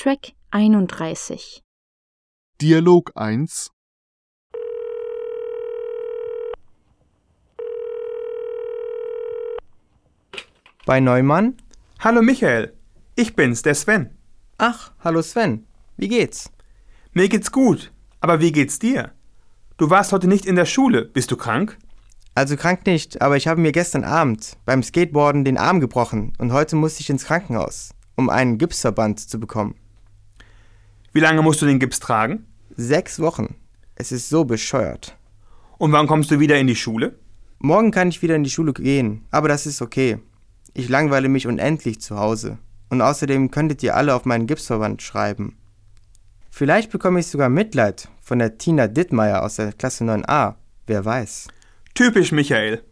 Track 31. Dialog 1. Bei Neumann? Hallo Michael, ich bin's, der Sven. Ach, hallo Sven. Wie geht's? Mir geht's gut, aber wie geht's dir? Du warst heute nicht in der Schule, bist du krank? Also krank nicht, aber ich habe mir gestern Abend beim Skateboarden den Arm gebrochen und heute musste ich ins Krankenhaus, um einen Gipsverband zu bekommen. Wie lange musst du den Gips tragen? 6 Wochen. Es ist so bescheuert. Und wann kommst du wieder in die Schule? Morgen kann ich wieder in die Schule gehen, aber das ist okay. Ich langweile mich unendlich zu Hause. Und außerdem könntet ihr alle auf meinen Gipsverband schreiben. Vielleicht bekomme ich sogar Mitleid von der Tina Dittmeier aus der Klasse 9a. Wer weiß. Typisch Michael.